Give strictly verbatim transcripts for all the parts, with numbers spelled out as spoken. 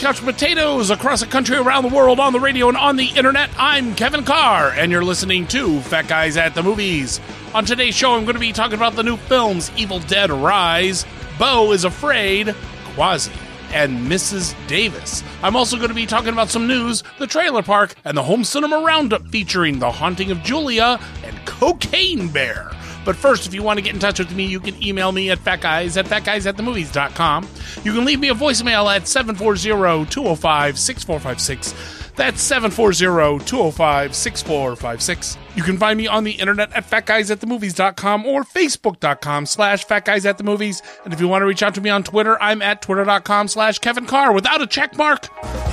couch potatoes across the country, around the world, on the radio, and on the internet. I'm Kevin Carr, and you're listening to Fat Guys at the Movies. On today's show, I'm going to be talking about the new films Evil Dead Rise, Beau is Afraid, Quasi, and Missus Davis. I'm also going to be talking about some news, the trailer park, and the home cinema roundup featuring The Haunting of Julia and Cocaine Bear. But first, if you want to get in touch with me, you can email me at fatguys at fatguys at the movies dot com. You can leave me a voicemail at seven four zero, two oh five, six four five six. That's seven four zero, two oh five, six four five six. You can find me on the internet at fatguys at the movies dot com or facebook.com slash fatguysatthemovies. And if you want to reach out to me on Twitter, I'm at twitter.com slash Kevin Carr without a check mark.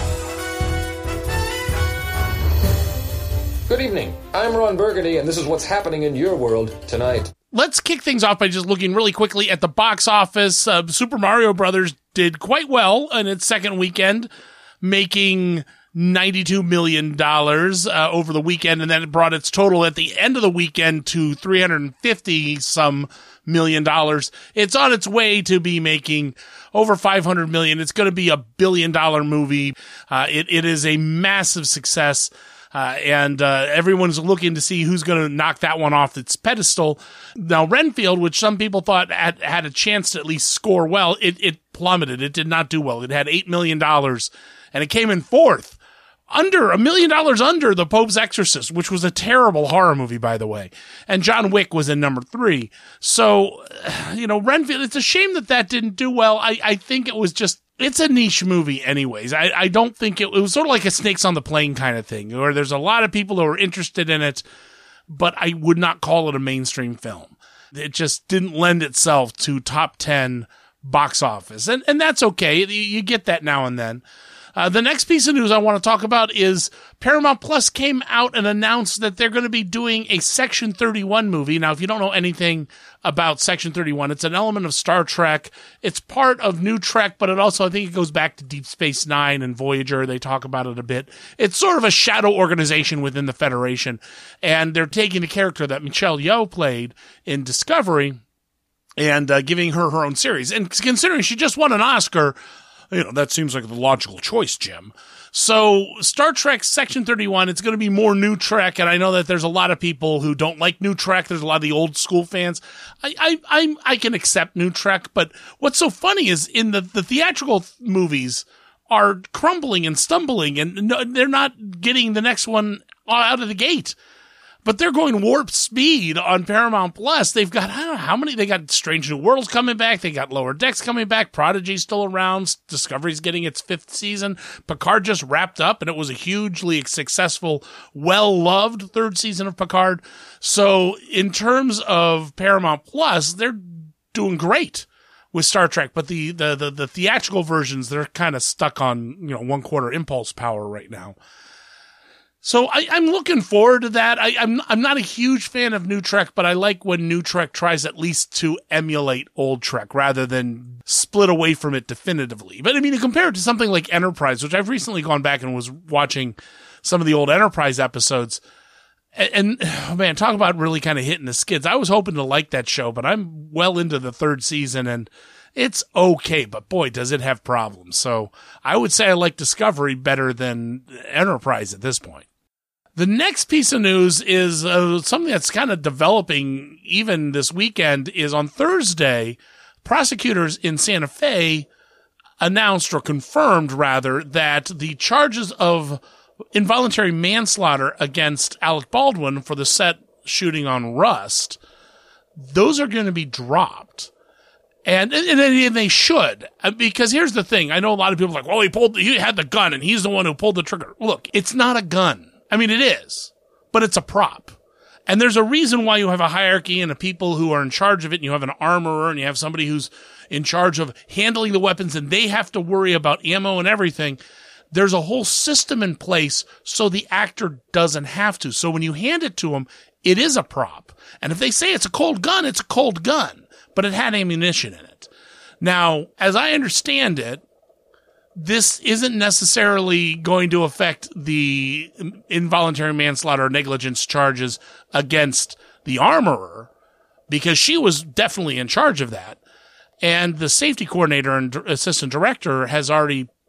Good evening. I'm Ron Burgundy, and this is what's happening in your world tonight. Let's kick things off by just looking really quickly at the box office. Uh, Super Mario Brothers did quite well in its second weekend, making ninety-two million dollars uh, over the weekend, and then it brought its total at the end of the weekend to three hundred fifty some million dollars. It's on its way to be making over five hundred million. It's going to be a billion dollar movie. Uh, it, it is a massive success. Uh, and uh, everyone's looking to see who's going to knock that one off its pedestal. Now, Renfield, which some people thought had, had a chance to at least score well, it, it plummeted. It did not do well. It had eight million dollars, and it came in fourth. Under, a million dollars under The Pope's Exorcist, which was a terrible horror movie, by the way. And John Wick was in number three. So, you know, Renfield, it's a shame that that didn't do well. I, I think it was just, it's a niche movie anyways. I, I don't think it, it was sort of like a Snakes on the Plane kind of thing, where there's a lot of people who are interested in it, but I would not call it a mainstream film. It just didn't lend itself to top ten box office. And, and that's okay. You, you get that now and then. Uh, the next piece of news I want to talk about is Paramount Plus came out and announced that they're going to be doing a Section thirty-one movie. Now, if you don't know anything about Section thirty-one, it's an element of Star Trek. It's part of New Trek, but it also, I think it goes back to Deep Space Nine and Voyager. They talk about it a bit. It's sort of a shadow organization within the Federation, and they're taking the character that Michelle Yeoh played in Discovery and uh, giving her her own series. And considering she just won an Oscar, you know, that seems like the logical choice, Jim. So Star Trek Section thirty-one, it's going to be more New Trek, and I know that there's a lot of people who don't like New Trek. There's a lot of the old school fans. I I I, I can accept New Trek, but what's so funny is in the, the theatrical movies are crumbling and stumbling, and no, they're not getting the next one out of the gate. But they're going warp speed on Paramount Plus. They've got, I don't know how many, they got Strange New Worlds coming back. They got Lower Decks coming back. Prodigy's still around. Discovery's getting its fifth season. Picard just wrapped up, and it was a hugely successful, well-loved third season of Picard. So in terms of Paramount Plus, they're doing great with Star Trek. But the, the, the, the theatrical versions, they're kind of stuck on, you know, one quarter impulse power right now. So I, I'm looking forward to that. I, I'm I'm not a huge fan of New Trek, but I like when New Trek tries at least to emulate old Trek rather than split away from it definitively. But I mean, to compare it to something like Enterprise, which I've recently gone back and was watching some of the old Enterprise episodes. And, and oh man, talk about really kind of hitting the skids. I was hoping to like that show, but I'm well into the third season and it's okay, but boy, does it have problems. So I would say I like Discovery better than Enterprise at this point. The next piece of news is uh, something that's kind of developing even this weekend is on Thursday, prosecutors in Santa Fe announced or confirmed rather that the charges of involuntary manslaughter against Alec Baldwin for the set shooting on Rust, those are going to be dropped. And, and, and they should, because here's the thing. I know a lot of people are like, well, he pulled, he had the gun and he's the one who pulled the trigger. Look, it's not a gun. I mean, it is, but it's a prop. And there's a reason why you have a hierarchy and a people who are in charge of it, and you have an armorer and you have somebody who's in charge of handling the weapons, and they have to worry about ammo and everything. There's a whole system in place so the actor doesn't have to. So when you hand it to them, it is a prop. And if they say it's a cold gun, it's a cold gun, but it had ammunition in it. Now, as I understand it, this isn't necessarily going to affect the involuntary manslaughter or negligence charges against the armorer, because she was definitely in charge of that. And the safety coordinator and assistant director has already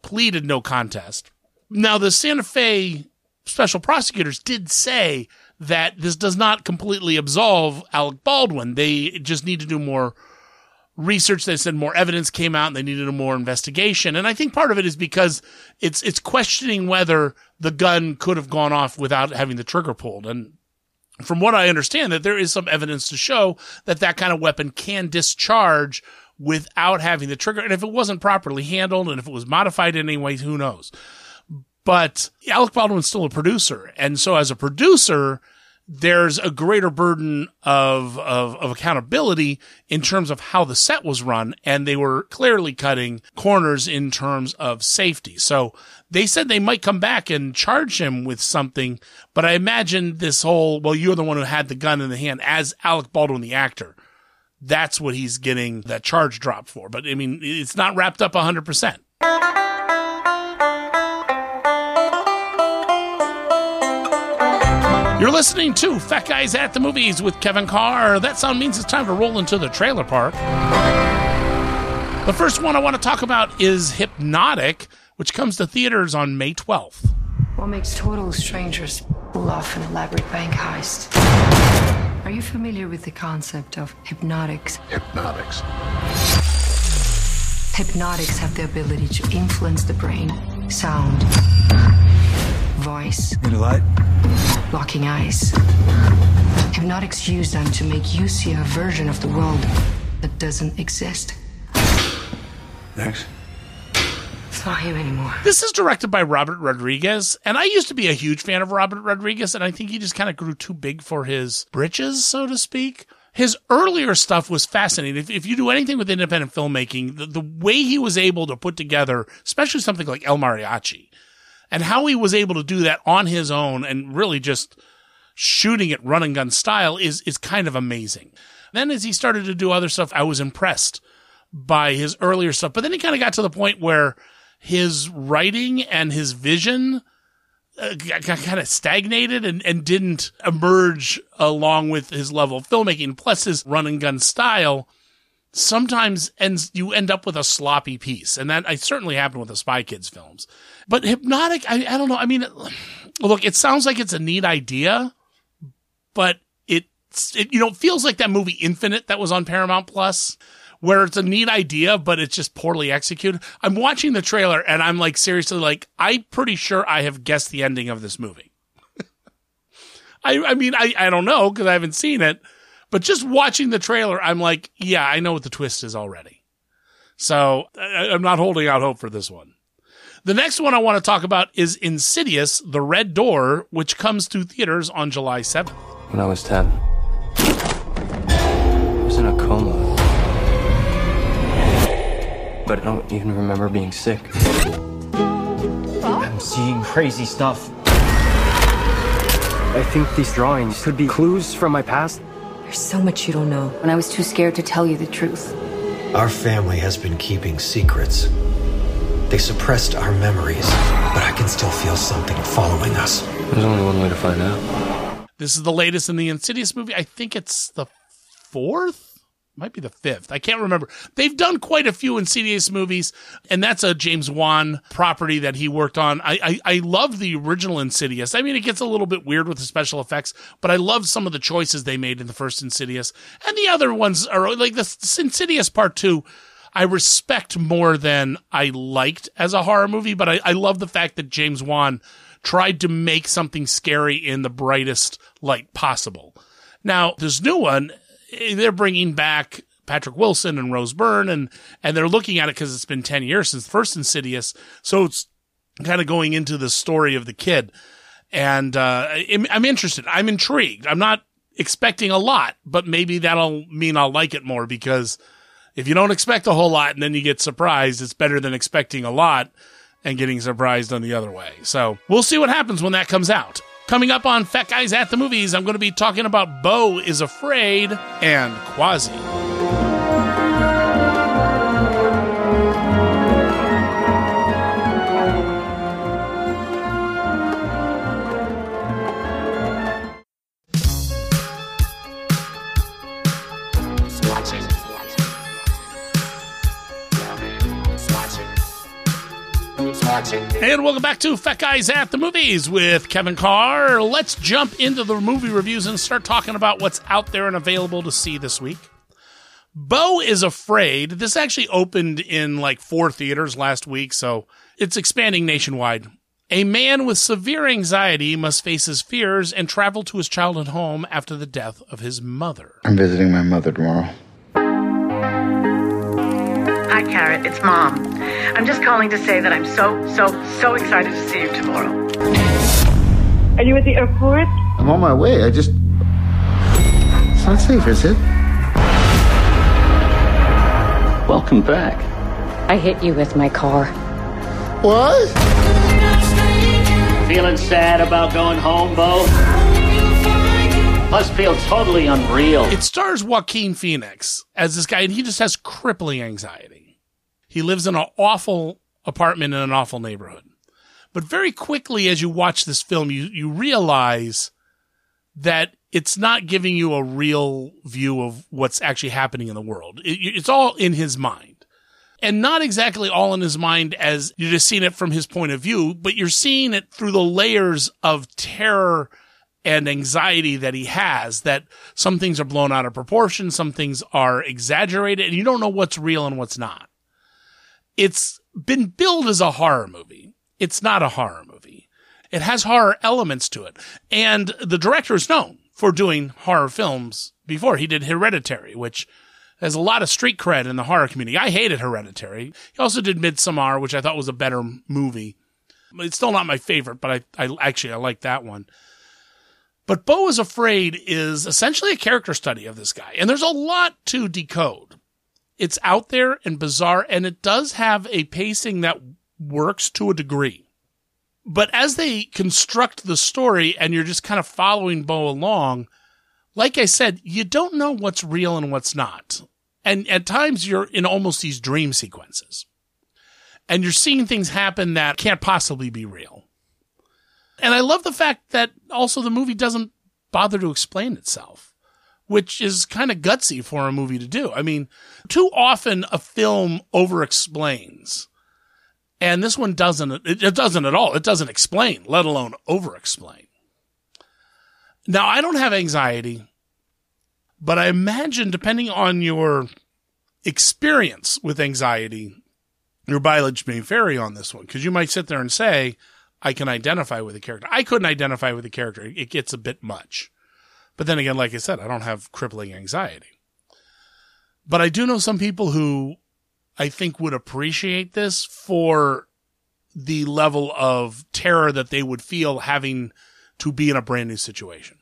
pleaded no contest. Now, the Santa Fe special prosecutors did say that this does not completely absolve Alec Baldwin. They just need to do more research. They said more evidence came out and they needed a more investigation. And I think part of it is because it's it's questioning whether the gun could have gone off without having the trigger pulled. And from what I understand, that there is some evidence to show that that kind of weapon can discharge without having the trigger. And if it wasn't properly handled and if it was modified in any way, who knows? But Alec Baldwin's still a producer. And so as a producer, there's a greater burden of, of, of accountability in terms of how the set was run. And they were clearly cutting corners in terms of safety. So they said they might come back and charge him with something. But I imagine this whole, well, you're the one who had the gun in the hand as Alec Baldwin, the actor. That's what he's getting that charge dropped for. But I mean, it's not wrapped up one hundred percent. You're listening to Fat Guys at the Movies with Kevin Carr. That sound means it's time to roll into the trailer park. The first one I want to talk about is Hypnotic, which comes to theaters on May twelfth. What makes total strangers pull off an elaborate bank heist? Are you familiar with the concept of hypnotics? Hypnotics. Hypnotics have the ability to influence the brain, sound, voice. Need a light? Locking eyes. Hypnotics use them to make you see a version of the world that doesn't exist. Thanks. It's not him anymore. This is directed by Robert Rodriguez, and I used to be a huge fan of Robert Rodriguez, and I think he just kind of grew too big for his britches, so to speak. His earlier stuff was fascinating. If, if you do anything with independent filmmaking, the, the way he was able to put together, especially something like El Mariachi, and how he was able to do that on his own and really just shooting it run and gun style is, is kind of amazing. Then as he started to do other stuff, I was impressed by his earlier stuff. But then he kind of got to the point where his writing and his vision uh, got, got kind of stagnated and, and didn't emerge along with his level of filmmaking. Plus his run and gun style sometimes ends, you end up with a sloppy piece. And that I certainly happened with the Spy Kids films. But Hypnotic, I, I don't know. I mean, look, it sounds like it's a neat idea, but it's, it, you know, it feels like that movie Infinite that was on Paramount Plus, where it's a neat idea, but it's just poorly executed. I'm watching the trailer and I'm like, seriously, like, I'm pretty sure I have guessed the ending of this movie. I, I mean, I, I don't know because I haven't seen it, but just watching the trailer, I'm like, yeah, I know what the twist is already. So I, I'm not holding out hope for this one. The next one I want to talk about is Insidious, The Red Door, which comes to theaters on July seventh. When I was ten, I was in a coma. But I don't even remember being sick. I'm seeing crazy stuff. I think these drawings could be clues from my past. There's so much you don't know, and I was too scared to tell you the truth. Our family has been keeping secrets. They suppressed our memories, but I can still feel something following us. There's only one way to find out. This is the latest in the Insidious movie. I think it's the fourth? Might be the fifth. I can't remember. They've done quite a few Insidious movies, and that's a James Wan property that he worked on. I, I, I love the original Insidious. I mean, it gets a little bit weird with the special effects, but I love some of the choices they made in the first Insidious. And the other ones are like the Insidious Part two. I respect more than I liked as a horror movie, but I, I love the fact that James Wan tried to make something scary in the brightest light possible. Now, this new one, they're bringing back Patrick Wilson and Rose Byrne, and, and they're looking at it because it's been ten years since the first Insidious, so it's kind of going into the story of the kid. And uh, I'm interested. I'm intrigued. I'm not expecting a lot, but maybe that'll mean I'll like it more, because if you don't expect a whole lot and then you get surprised, it's better than expecting a lot and getting surprised on the other way. So we'll see what happens when that comes out. Coming up on Fat Guys at the Movies, I'm going to be talking about Beau is Afraid and Quasi. watching. And welcome back to Fat Guys at the Movies with Kevin Carr. Let's jump into the movie reviews and start talking about what's out there and available to see this week. Beau is Afraid. This actually opened in like four theaters last week, so it's expanding nationwide. A man with severe anxiety must face his fears and travel to his childhood home after the death of his mother. I'm visiting my mother tomorrow. Hi, Carrot. It's Mom. I'm just calling to say that I'm so, so, so excited to see you tomorrow. Are you at the airport? I'm on my way. I just... It's not safe, is it? Welcome back. I hit you with my car. What? Feeling sad about going home, Beau? Must feel totally unreal. It stars Joaquin Phoenix as this guy, and he just has crippling anxiety. He lives in an awful apartment in an awful neighborhood. But very quickly, as you watch this film, you, you realize that it's not giving you a real view of what's actually happening in the world. It, it's all in his mind. And not exactly all in his mind as you're just seeing it from his point of view, but you're seeing it through the layers of terror and anxiety that he has, that some things are blown out of proportion, some things are exaggerated, and you don't know what's real and what's not. It's been billed as a horror movie. It's not a horror movie. It has horror elements to it. And the director is known for doing horror films before. He did Hereditary, which has a lot of street cred in the horror community. I hated Hereditary. He also did Midsommar, which I thought was a better movie. It's still not my favorite, but I, I actually, I like that one. But Beau is Afraid is essentially a character study of this guy. And there's a lot to decode. It's out there and bizarre, and it does have a pacing that works to a degree. But as they construct the story and you're just kind of following Beau along, like I said, you don't know what's real and what's not. And at times you're in almost these dream sequences. And you're seeing things happen that can't possibly be real. And I love the fact that also the movie doesn't bother to explain itself, which is kind of gutsy for a movie to do. I mean, too often a film over-explains. And this one doesn't. It, it doesn't at all. It doesn't explain, let alone over-explain. Now, I don't have anxiety, but I imagine depending on your experience with anxiety, your mileage may vary on this one, because you might sit there and say, I can identify with the character. I couldn't identify with the character. It gets a bit much. But then again, like I said, I don't have crippling anxiety. But I do know some people who I think would appreciate this for the level of terror that they would feel having to be in a brand new situation.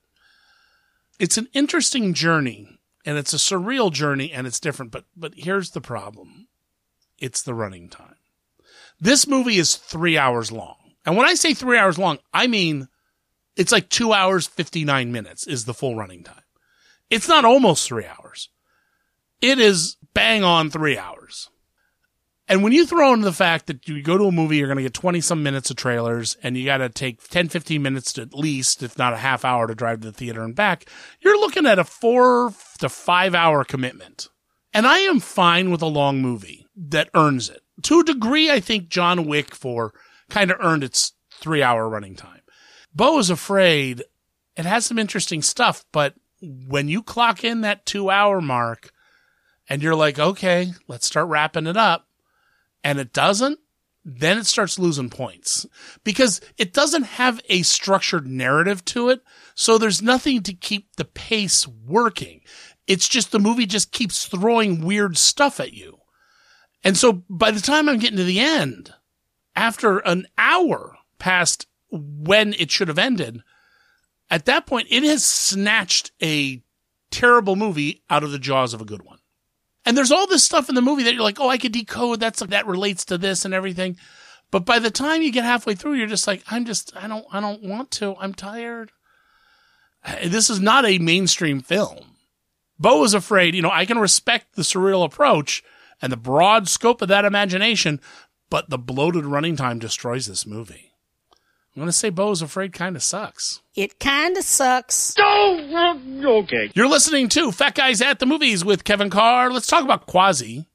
It's an interesting journey, and it's a surreal journey, and it's different. But but here's the problem. It's the running time. This movie is three hours long. And when I say three hours long, I mean it's like two hours, fifty-nine minutes is the full running time. It's not almost three hours. It is bang on three hours. And when you throw in the fact that you go to a movie, you're going to get twenty-some minutes of trailers, and you got to take ten, fifteen minutes to at least, if not a half hour, to drive to the theater and back, you're looking at a four to five hour commitment. And I am fine with a long movie that earns it. To a degree, I think John Wick for kind of earned its three-hour running time. Beau is Afraid. It has some interesting stuff, but when you clock in that two-hour mark and you're like, okay, let's start wrapping it up, and it doesn't, then it starts losing points. Because it doesn't have a structured narrative to it, so there's nothing to keep the pace working. It's just the movie just keeps throwing weird stuff at you. And so by the time I'm getting to the end, after an hour past when it should have ended, at that point, it has snatched a terrible movie out of the jaws of a good one. And there's all this stuff in the movie that you're like, oh, I could decode. That's, that relates to this and everything. But by the time you get halfway through, you're just like, I'm just, I don't, I don't want to. I'm tired. This is not a mainstream film. Beau is Afraid. You know, I can respect the surreal approach and the broad scope of that imagination, but the bloated running time destroys this movie. I'm going to say Beau is Afraid kind of sucks. It kind of sucks. Oh, okay. You're listening to Fat Guys at the Movies with Kevin Carr. Let's talk about Quasi.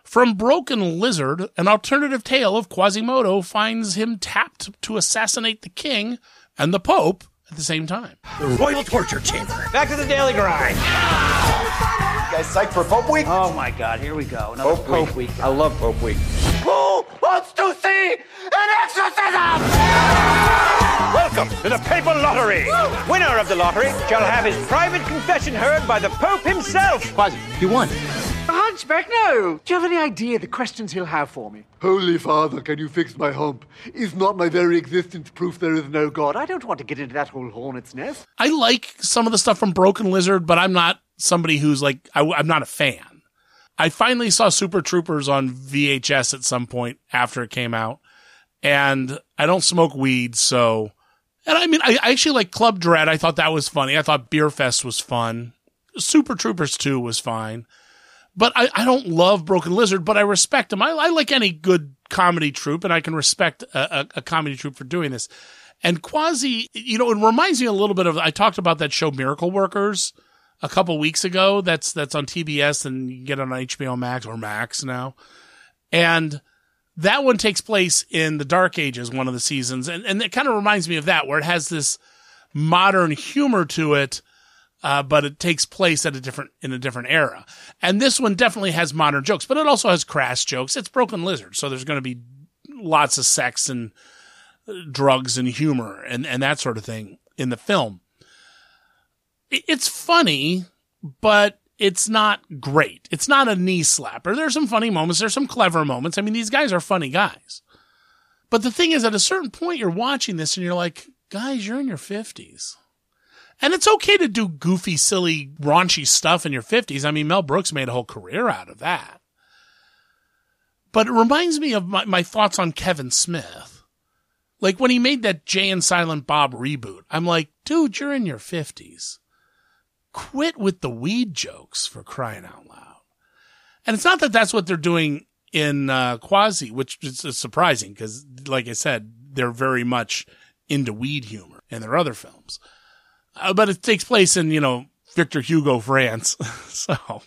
From Broken Lizard, an alternative tale of Quasimodo finds him tapped to assassinate the king and the Pope at the same time. The Royal Torture Chamber. Back to the daily grind. You guys psyched for Pope Week? Oh my God, here we go. Another Pope, Pope Week. Week. I love Pope Week. Who wants to see an exorcism? Welcome to the Papal Lottery. Winner of the lottery shall have his private confession heard by the Pope himself. Quasi, you won. Hunchback, no. Do you have any idea the questions he'll have for me? Holy Father, can you fix my hump? Is not my very existence proof there is no God? I don't want to get into that whole hornet's nest. I like some of the stuff from Broken Lizard, but I'm not somebody who's like, I, I'm not a fan. I finally saw Super Troopers on V H S at some point after it came out, and I don't smoke weed, so... And I mean, I, I actually like Club Dread. I thought that was funny. I thought Beer Fest was fun. Super Troopers two was fine. But I, I don't love Broken Lizard, but I respect them. I, I like any good comedy troupe, and I can respect a, a, a comedy troupe for doing this. And Quasi, you know, it reminds me a little bit of, I talked about that show Miracle Workers a couple weeks ago. That's, that's on T B S, and you can get it on H B O Max or Max now. And that one takes place in the Dark Ages, one of the seasons. And, and it kind of reminds me of that, where it has this modern humor to it. Uh, but it takes place at a different, in a different era. And this one definitely has modern jokes, but it also has crass jokes. It's Broken Lizard. So there's going to be lots of sex and drugs and humor and, and that sort of thing in the film. It's funny, but it's not great. It's not a knee slapper. There's some funny moments. There's some clever moments. I mean, these guys are funny guys. But the thing is, at a certain point, you're watching this and you're like, guys, you're in your fifties. And it's okay to do goofy, silly, raunchy stuff in your fifties. I mean, Mel Brooks made a whole career out of that. But it reminds me of my, my thoughts on Kevin Smith. Like when he made that Jay and Silent Bob reboot, I'm like, dude, you're in your fifties. Quit with the weed jokes, for crying out loud. And it's not that that's what they're doing in uh, Quasi, which is surprising because, like I said, they're very much into weed humor in their other films. Uh, but it takes place in, you know, Victor Hugo, France. So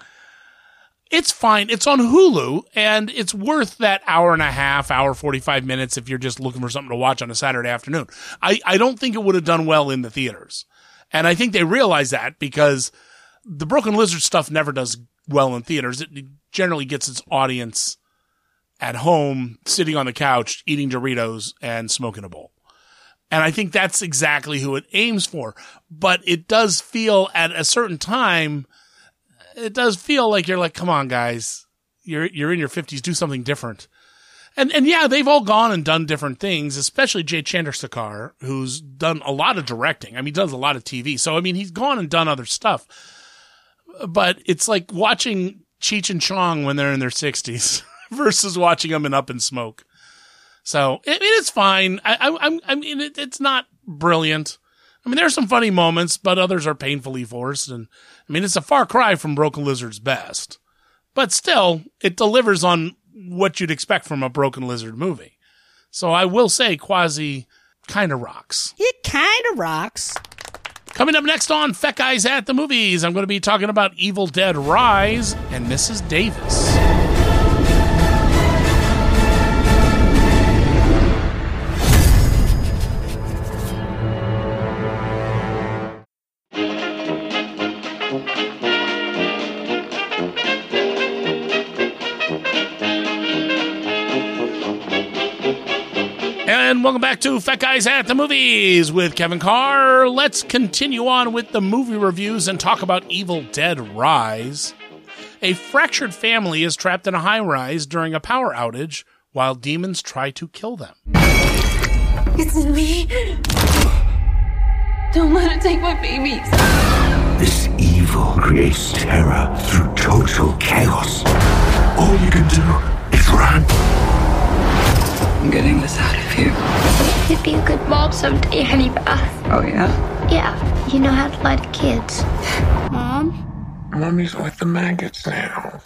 it's fine. It's on Hulu, and it's worth that hour and a half, hour, forty-five minutes if you're just looking for something to watch on a Saturday afternoon. I, I don't think it would have done well in the theaters. And I think they realize that because the Broken Lizard stuff never does well in theaters. It generally gets its audience at home, sitting on the couch, eating Doritos and smoking a bowl. And I think that's exactly who it aims for. But it does feel at a certain time, it does feel like you're like, come on, guys, you're, you're in your fifties, do something different. And, and yeah, they've all gone and done different things, especially Jay Chandrasekhar, who's done a lot of directing. I mean, he does a lot of T V. So, I mean, he's gone and done other stuff. But it's like watching Cheech and Chong when they're in their sixties versus watching them in Up in Smoke. So, I mean, it's fine. I, I, I mean, it, it's not brilliant. I mean, there are some funny moments, but others are painfully forced. And I mean, it's a far cry from Broken Lizard's best. But still, it delivers on what you'd expect from a Broken Lizard movie. So I will say Quasi kind of rocks. It kind of rocks. Coming up next on Fat Guys at the Movies, I'm going to be talking about Evil Dead Rise and Missus Davis. And welcome back to Fat Guys at the Movies with Kevin Carr. Let's continue on with the movie reviews and talk about Evil Dead Rise. A fractured family is trapped in a high-rise during a power outage while demons try to kill them. It's me. Don't let it take my babies. This evil creates terror through total chaos. All you can do is run. I'm getting this out of here. You'd be a good mom someday, Honey Bath. Oh, yeah? Yeah, you know how to lie to kids. Mom? Mommy's with the maggots now.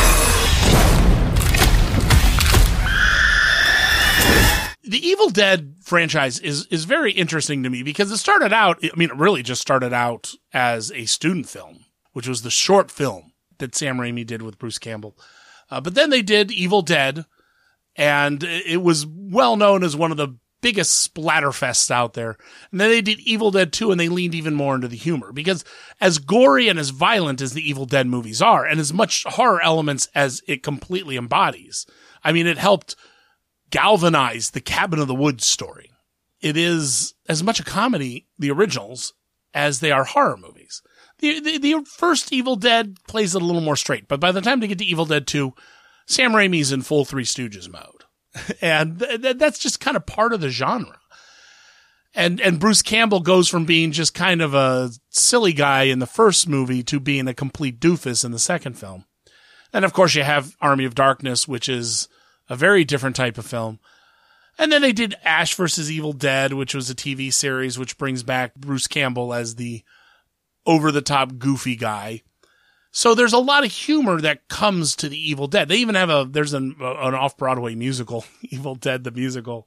The Evil Dead franchise is, is very interesting to me because it started out, I mean, it really just started out as a student film, which was the short film that Sam Raimi did with Bruce Campbell. Uh, but then they did Evil Dead, and it was well known as one of the biggest splatterfests out there. And then they did Evil Dead two, and they leaned even more into the humor, because as gory and as violent as the Evil Dead movies are, and as much horror elements as it completely embodies, I mean, it helped galvanize the Cabin of the Woods story. It is as much a comedy, the originals, as they are horror movies. The, the, the first Evil Dead plays it a little more straight, but by the time they get to Evil Dead two, Sam Raimi's in full Three Stooges mode. And th- th- that's just kind of part of the genre. And and Bruce Campbell goes from being just kind of a silly guy in the first movie to being a complete doofus in the second film. And of course you have Army of Darkness, which is a very different type of film. And then they did Ash versus Evil Dead, which was a T V series, which brings back Bruce Campbell as the over-the-top goofy guy. So there's a lot of humor that comes to the Evil Dead. They even have a, there's an, an off-Broadway musical, Evil Dead the Musical.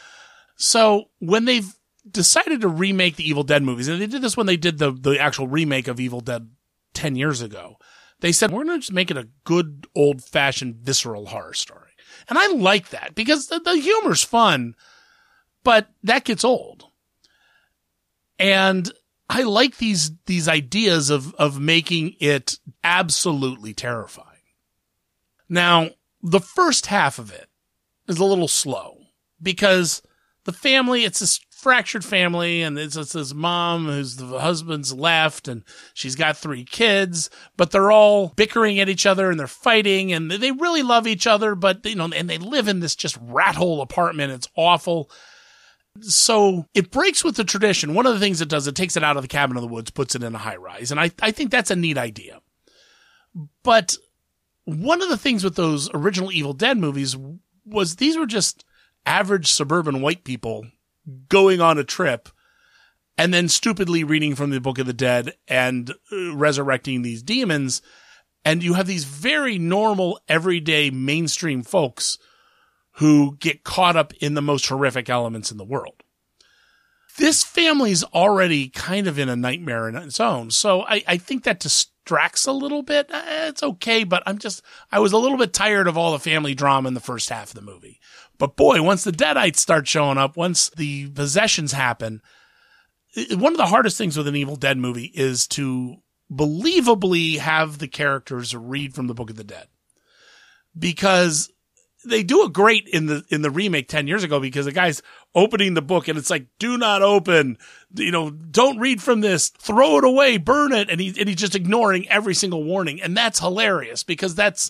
So when they've decided to remake the Evil Dead movies, and they did this when they did the, the actual remake of Evil Dead ten years ago, they said, we're going to just make it a good old-fashioned visceral horror story. And I like that because the, the humor's fun, but that gets old. And I like these, these ideas of, of making it absolutely terrifying. Now, the first half of it is a little slow because the family, it's this fractured family, and it's, it's this mom who's the husband's left, and she's got three kids, but they're all bickering at each other and they're fighting, and they really love each other, but you know, and they live in this just rat hole apartment. It's awful. So it breaks with the tradition. One of the things it does, it takes it out of the Cabin of the Woods, puts it in a high rise. And I, I think that's a neat idea. But one of the things with those original Evil Dead movies was these were just average suburban white people going on a trip and then stupidly reading from the Book of the Dead and uh, resurrecting these demons. And you have these very normal, everyday, mainstream folks who get caught up in the most horrific elements in the world. This family's already kind of in a nightmare in its own. So I, I think that distracts a little bit. It's okay, but I'm just, I was a little bit tired of all the family drama in the first half of the movie. But boy, once the Deadites start showing up, once the possessions happen, one of the hardest things with an Evil Dead movie is to believably have the characters read from the Book of the Dead. Because they do it great in the, in the remake ten years ago, because the guy's opening the book and it's like, do not open, you know, don't read from this, throw it away, burn it. And he, and he's just ignoring every single warning. And that's hilarious because that's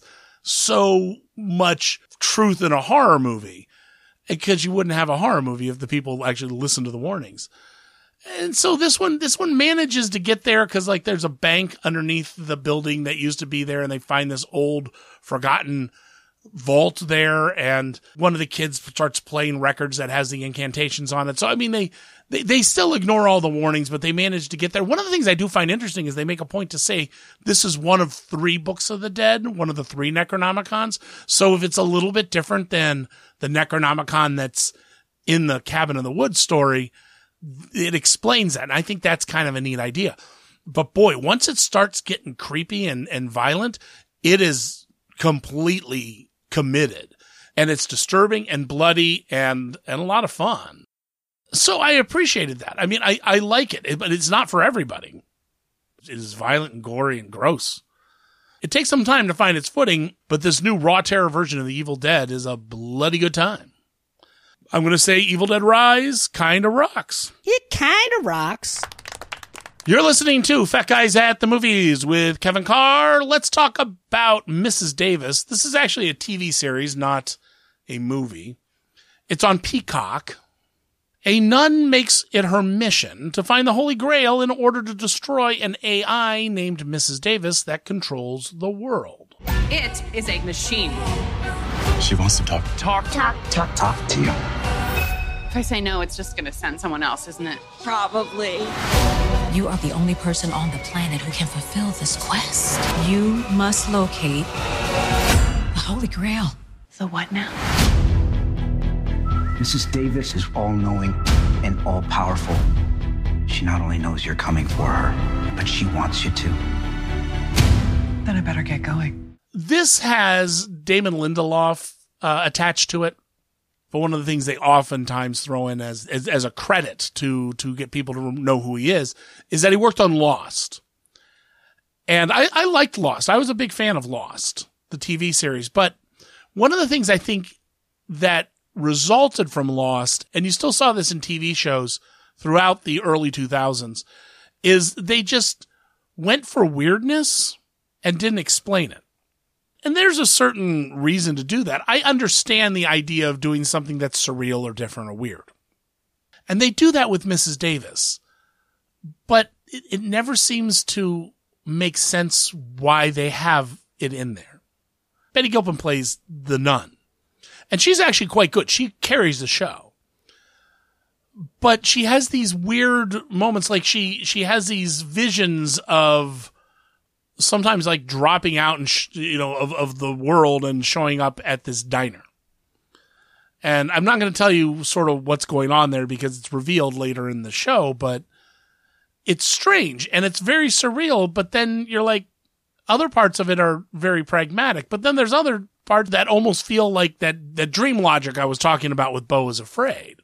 so much truth in a horror movie, because you wouldn't have a horror movie if the people actually listened to the warnings. And so this one, this one manages to get there because like there's a bank underneath the building that used to be there, and they find this old forgotten vault there, and one of the kids starts playing records that has the incantations on it. So, I mean, they, they, they still ignore all the warnings, but they manage to get there. One of the things I do find interesting is they make a point to say this is one of three Books of the Dead, one of the three Necronomicons. So if it's a little bit different than the Necronomicon that's in the Cabin of the Woods story, it explains that. And I think that's kind of a neat idea. But boy, once it starts getting creepy and, and violent, it is completely committed, and it's disturbing and bloody and, and a lot of fun. So I appreciated that. I mean, I, I like it, but it's not for everybody. It is violent and gory and gross. It takes some time to find its footing, but this new Raw Terror version of the Evil Dead is a bloody good time. I'm going to say Evil Dead Rise kind of rocks. It kind of rocks. You're listening to Fat Guys at the Movies with Kevin Carr. Let's talk about Missus Davis. This is actually a T V series, not a movie. It's on Peacock. A nun makes it her mission to find the Holy Grail in order to destroy an A I named Missus Davis that controls the world. It is a machine. She wants to talk. Talk. Talk. Talk. Talk to you. If I say no, it's just going to send someone else, isn't it? Probably. You are the only person on the planet who can fulfill this quest. You must locate the Holy Grail. The what now? Missus Davis is all-knowing and all-powerful. She not only knows you're coming for her, but she wants you to. Then I better get going. This has Damon Lindelof uh, attached to it. But one of the things they oftentimes throw in as, as as a credit to to get people to know who he is is that he worked on Lost. And I, I liked Lost. I was a big fan of Lost, the T V series. But one of the things I think that resulted from Lost, and you still saw this in T V shows throughout the early two thousands, is they just went for weirdness and didn't explain it. And there's a certain reason to do that. I understand the idea of doing something that's surreal or different or weird. And they do that with Missus Davis. But it, it never seems to make sense why they have it in there. Betty Gilpin plays the nun. And she's actually quite good. She carries the show. But she has these weird moments, like she, she has these visions of sometimes like dropping out and, sh- you know, of, of the world and showing up at this diner. And I'm not going to tell you sort of what's going on there because it's revealed later in the show, but it's strange and it's very surreal. But then you're like, other parts of it are very pragmatic, but then there's other parts that almost feel like that, that dream logic I was talking about with Beau is Afraid.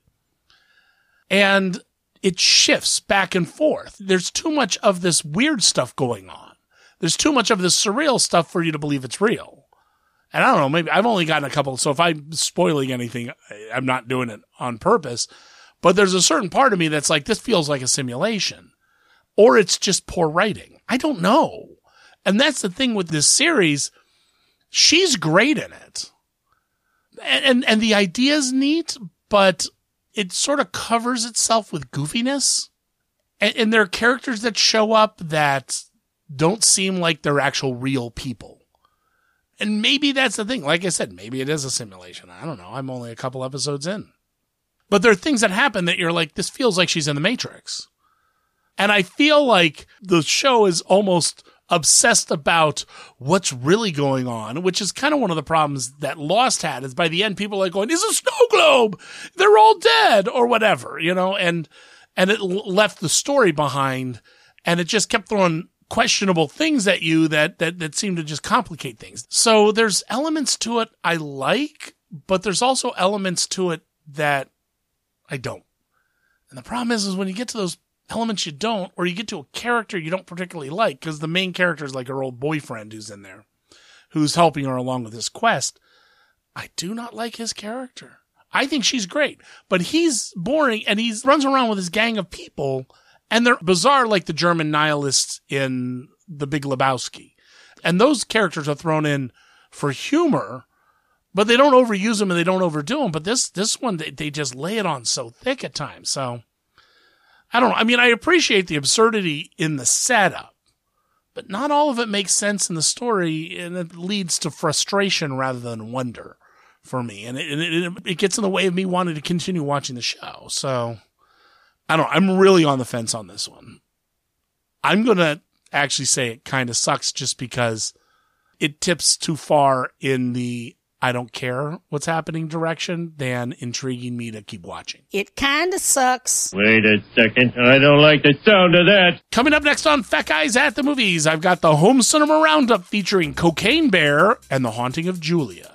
And it shifts back and forth. There's too much of this weird stuff going on. There's too much of this surreal stuff for you to believe it's real. And I don't know, maybe I've only gotten a couple, so if I'm spoiling anything, I'm not doing it on purpose. But there's a certain part of me that's like, this feels like a simulation. Or it's just poor writing. I don't know. And that's the thing with this series. She's great in it. And, and, and the idea's neat, but it sort of covers itself with goofiness. And, and there are characters that show up that don't seem like they're actual real people. And maybe that's the thing. Like I said, maybe it is a simulation. I don't know. I'm only a couple episodes in. But there are things that happen that you're like, this feels like she's in the Matrix. And I feel like the show is almost obsessed about what's really going on, which is kind of one of the problems that Lost had, is by the end, people are like going, it's a snow globe. They're all dead or whatever, you know, and, and it left the story behind and it just kept throwing questionable things at you that, that, that seem to just complicate things. So there's elements to it I like, but there's also elements to it that I don't. And the problem is, is when you get to those elements you don't, or you get to a character you don't particularly like, because the main character is like her old boyfriend who's in there, who's helping her along with this quest. I do not like his character. I think she's great, but he's boring and he runs around with his gang of people and they're bizarre like the German nihilists in The Big Lebowski. And those characters are thrown in for humor, but they don't overuse them and they don't overdo them. But this, this one, they, they just lay it on so thick at times. So I don't know. I mean, I appreciate the absurdity in the setup, but not all of it makes sense in the story, and it leads to frustration rather than wonder for me. And it, it, it gets in the way of me wanting to continue watching the show. So I don't know. I'm really on the fence on this one. I'm going to actually say it kind of sucks just because it tips too far in the I don't care what's happening direction than intriguing me to keep watching. It kind of sucks. Wait a second. I don't like the sound of that. Coming up next on Fat Guys at the Movies, I've got the Home Cinema Roundup featuring Cocaine Bear and The Haunting of Julia.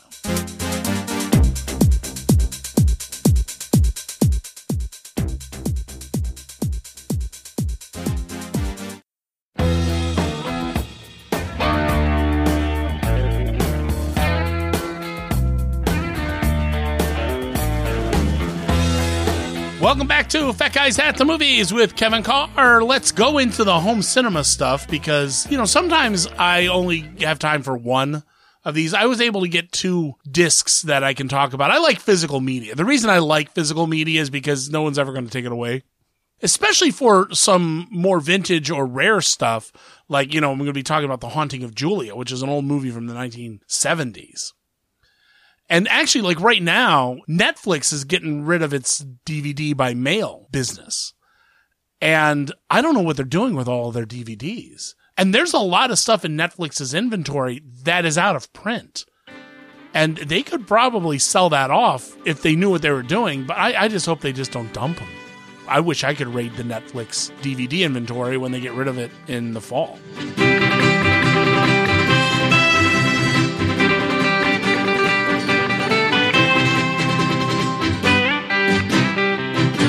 Welcome back to Fat Guys at the Movies with Kevin Carr. Let's go into the home cinema stuff because, you know, sometimes I only have time for one of these. I was able to get two discs that I can talk about. I like physical media. The reason I like physical media is because no one's ever going to take it away, especially for some more vintage or rare stuff. Like, you know, I'm going to be talking about The Haunting of Julia, which is an old movie from the nineteen seventies. And actually, like right now, Netflix is getting rid of its D V D by mail business. And I don't know what they're doing with all of their D V Ds. And there's a lot of stuff in Netflix's inventory that is out of print. And they could probably sell that off if they knew what they were doing. But I, I just hope they just don't dump them. I wish I could raid the Netflix D V D inventory when they get rid of it in the fall.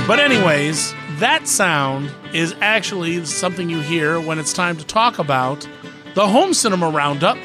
But anyways, that sound is actually something you hear when it's time to talk about the home cinema roundup.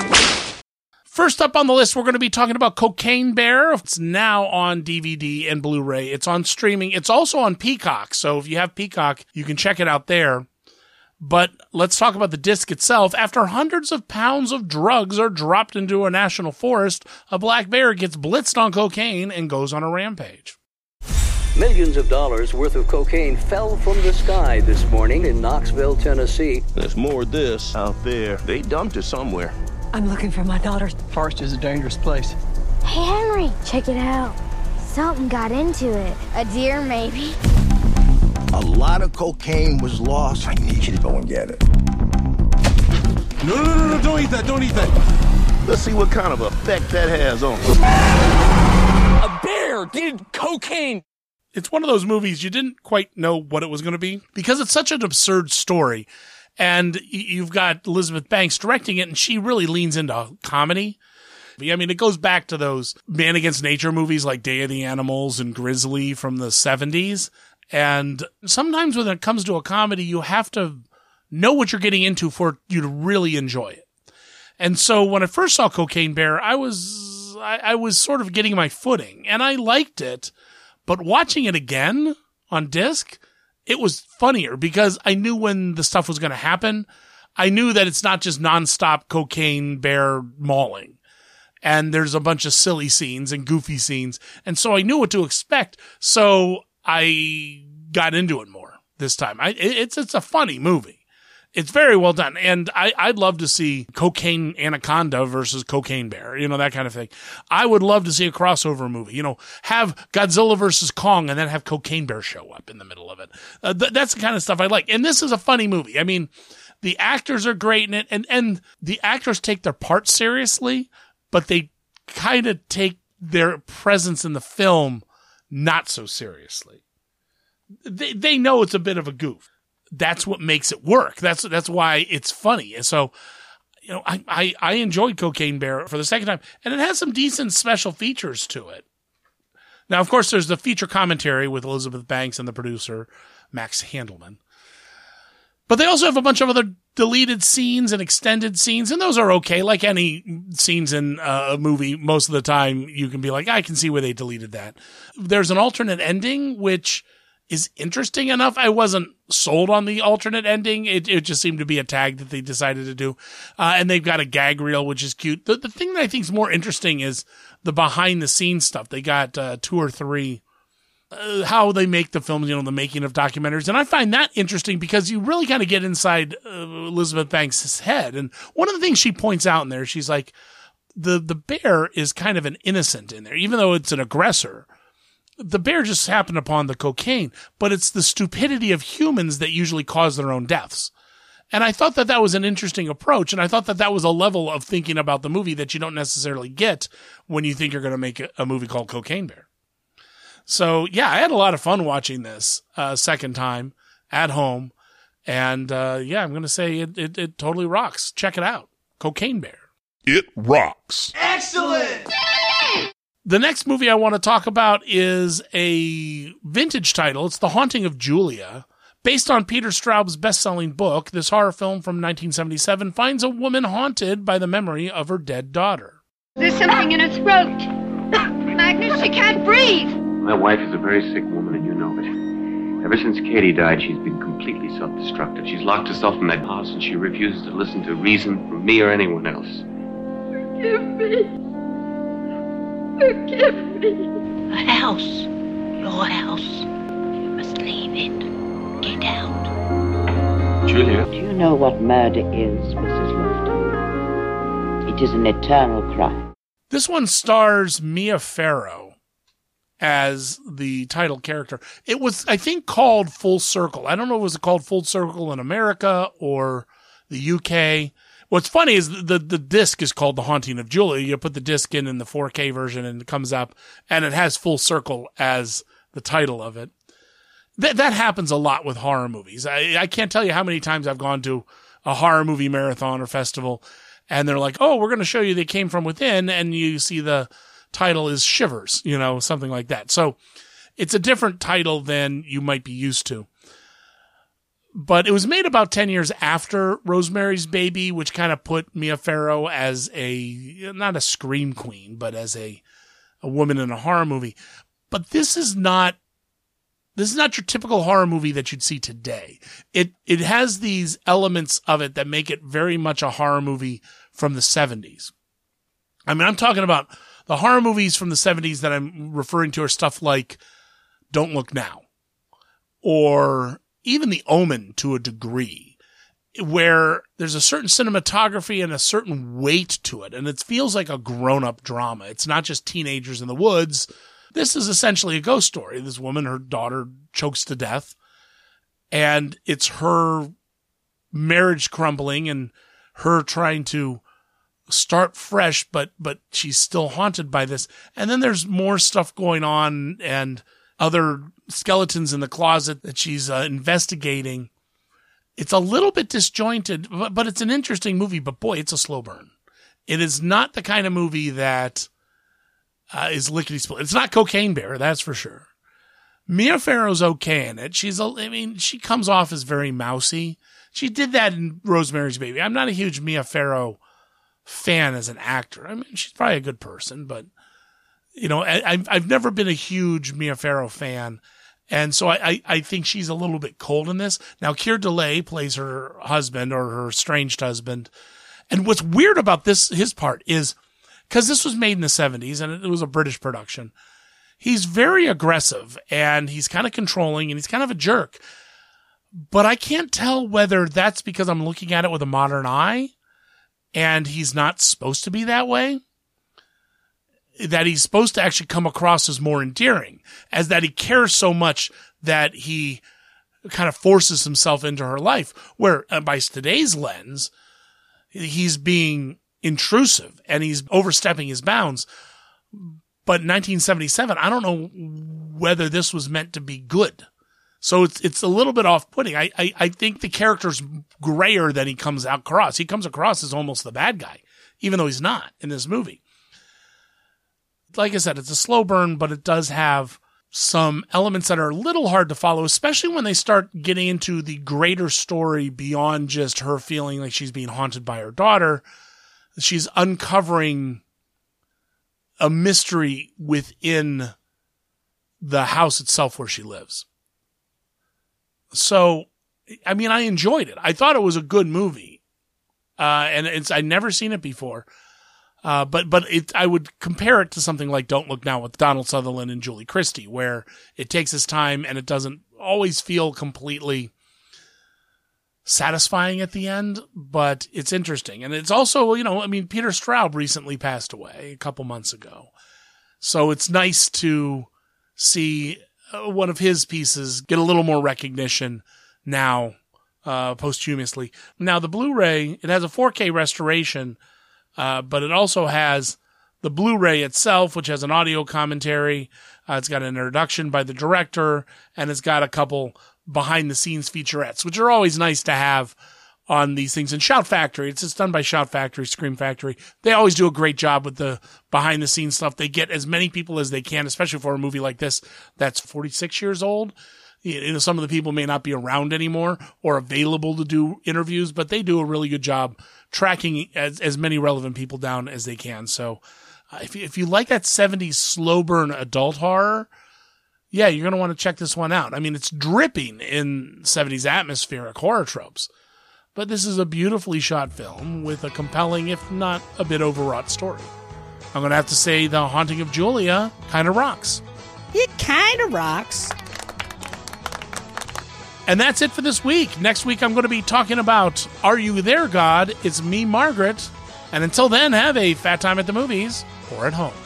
First up on the list, we're going to be talking about Cocaine Bear. It's now on D V D and Blu-ray. It's on streaming. It's also on Peacock. So if you have Peacock, you can check it out there. But let's talk about the disc itself. After hundreds of pounds of drugs are dropped into a national forest, a black bear gets blitzed on cocaine and goes on a rampage. Millions of dollars worth of cocaine fell from the sky this morning in Knoxville, Tennessee. There's more of this out there. They dumped it somewhere. I'm looking for my daughter. Forest is a dangerous place. Hey, Henry, check it out. Something got into it. A deer, maybe. A lot of cocaine was lost. I need you to go and get it. No, no, no, no, don't eat that, don't eat that. Let's see what kind of effect that has on them. A bear did cocaine. It's one of those movies you didn't quite know what it was going to be because it's such an absurd story. And you've got Elizabeth Banks directing it, and she really leans into comedy. I mean, it goes back to those Man Against Nature movies like Day of the Animals and Grizzly from the seventies. And sometimes when it comes to a comedy, you have to know what you're getting into for you to really enjoy it. And so when I first saw Cocaine Bear, I was I, I was sort of getting my footing, and I liked it. But watching it again on disc, it was funnier because I knew when the stuff was going to happen. I knew that it's not just nonstop cocaine bear mauling. And there's a bunch of silly scenes and goofy scenes. And so I knew what to expect. So I got into it more this time. I, it's, it's a funny movie. It's very well done. And I, I'd love to see Cocaine Anaconda versus Cocaine Bear, you know, that kind of thing. I would love to see a crossover movie, you know, have Godzilla versus Kong and then have Cocaine Bear show up in the middle of it. Uh, th- that's the kind of stuff I like. And this is a funny movie. I mean, the actors are great in it, and, and the actors take their parts seriously, but they kind of take their presence in the film not so seriously. They, they know it's a bit of a goof. That's what makes it work. That's that's why it's funny. And so, you know, I, I, I enjoyed Cocaine Bear for the second time, and it has some decent special features to it. Now, of course, there's the feature commentary with Elizabeth Banks and the producer, Max Handelman. But they also have a bunch of other deleted scenes and extended scenes, and those are okay. Like any scenes in uh, a movie, most of the time you can be like, I can see where they deleted that. There's an alternate ending, which is interesting enough. I wasn't sold on the alternate ending. It, it just seemed to be a tag that they decided to do. Uh, and they've got a gag reel, which is cute. The, the thing that I think is more interesting is the behind the scenes stuff. They got uh, two or three, uh, how they make the films, you know, the making of documentaries. And I find that interesting because you really kind of get inside uh, Elizabeth Banks' head. And one of the things she points out in there, she's like, the, the bear is kind of an innocent in there, even though it's an aggressor. The bear just happened upon the cocaine, but it's the stupidity of humans that usually cause their own deaths. And I thought that that was an interesting approach, and I thought that that was a level of thinking about the movie that you don't necessarily get when you think you're going to make a, a movie called Cocaine Bear. So, yeah, I had a lot of fun watching this uh, second time at home, and uh, yeah, I'm going to say it, it, it totally rocks. Check it out. Cocaine Bear. It rocks. Excellent! The next movie I want to talk about is a vintage title. It's The Haunting of Julia. Based on Peter Straub's best-selling book, this horror film from nineteen seventy-seven finds a woman haunted by the memory of her dead daughter. There's something in her throat. Magnus, she can't breathe. My wife is a very sick woman, and you know it. Ever since Katie died, she's been completely self-destructive. She's locked herself in that house, and she refuses to listen to reason from me or anyone else. Forgive me. Forgive me. A house. Your house. You must leave it. Get out. Julia. Do you know what murder is, Missus Lofton? It is an eternal crime. This one stars Mia Farrow as the title character. It was, I think, called Full Circle. I don't know if it was called Full Circle in America or the U K. What's funny is the, the disc is called The Haunting of Julia. You put the disc in in the four K version and it comes up and it has Full Circle as the title of it. That that happens a lot with horror movies. I, I can't tell you how many times I've gone to a horror movie marathon or festival and they're like, oh, we're going to show you They Came From Within, and you see the title is Shivers, you know, something like that. So it's a different title than you might be used to. But it was made about ten years after Rosemary's Baby, which kind of put Mia Farrow as a, not a scream queen, but as a, a woman in a horror movie. But this is not, this is not your typical horror movie that you'd see today. It, it has these elements of it that make it very much a horror movie from the seventies. I mean, I'm talking about the horror movies from the seventies that I'm referring to are stuff like Don't Look Now, or even The Omen to a degree, where there's a certain cinematography and a certain weight to it, and it feels like a grown-up drama. It's not just teenagers in the woods. This is essentially a ghost story. This woman, her daughter chokes to death, and it's her marriage crumbling and her trying to start fresh, but but she's still haunted by this. And then there's more stuff going on and other skeletons in the closet that she's uh, investigating. It's a little bit disjointed, but, but it's an interesting movie. But boy, it's a slow burn. It is not the kind of movie that uh, is lickety-split. It's not Cocaine Bear, that's for sure. Mia Farrow's okay in it. She's, a, I mean, she comes off as very mousy. She did that in Rosemary's Baby. I'm not a huge Mia Farrow fan as an actor. I mean, she's probably a good person, but you know, I, I've I've never been a huge Mia Farrow fan, and so I, I, I think she's a little bit cold in this. Now, Keir Dullea plays her husband or her estranged husband, and what's weird about this his part is because this was made in the seventies and it was a British production. He's very aggressive and he's kind of controlling and he's kind of a jerk, but I can't tell whether that's because I'm looking at it with a modern eye and he's not supposed to be that way, that he's supposed to actually come across as more endearing, as that he cares so much that he kind of forces himself into her life, where uh, by today's lens, he's being intrusive and he's overstepping his bounds. But in nineteen seventy-seven, I don't know whether this was meant to be good. So it's it's a little bit off-putting. I, I, I think the character's grayer than he comes out across. He comes across as almost the bad guy, even though he's not in this movie. Like I said, it's a slow burn, but it does have some elements that are a little hard to follow, especially when they start getting into the greater story beyond just her feeling like she's being haunted by her daughter. She's uncovering a mystery within the house itself where she lives. So, I mean, I enjoyed it. I thought it was a good movie. Uh, and it's, I'd never seen it before. Uh, but, but it, I would compare it to something like Don't Look Now with Donald Sutherland and Julie Christie, where it takes its time and it doesn't always feel completely satisfying at the end, but it's interesting. And it's also, you know, I mean, Peter Straub recently passed away a couple months ago. So it's nice to see one of his pieces get a little more recognition now, uh, posthumously. Now, the Blu-ray, it has a four K restoration, uh, but it also has the Blu-ray itself, which has an audio commentary. Uh, it's got an introduction by the director, and it's got a couple behind-the-scenes featurettes, which are always nice to have on these things. And Shout Factory, it's just done by Shout Factory, Scream Factory. They always do a great job with the behind-the-scenes stuff. They get as many people as they can, especially for a movie like this that's forty-six years old. You know, some of the people may not be around anymore or available to do interviews, but they do a really good job tracking as, as many relevant people down as they can. So uh, if, you, if you like that seventies slow burn adult horror, yeah, you're going to want to check this one out. I mean, it's dripping in seventies atmospheric horror tropes. But this is a beautifully shot film with a compelling, if not a bit overwrought story. I'm going to have to say The Haunting of Julia kind of rocks. It kind of rocks. And that's it for this week. Next week, I'm going to be talking about Are You There, God? It's me, Margaret. And until then, have a fat time at the movies or at home.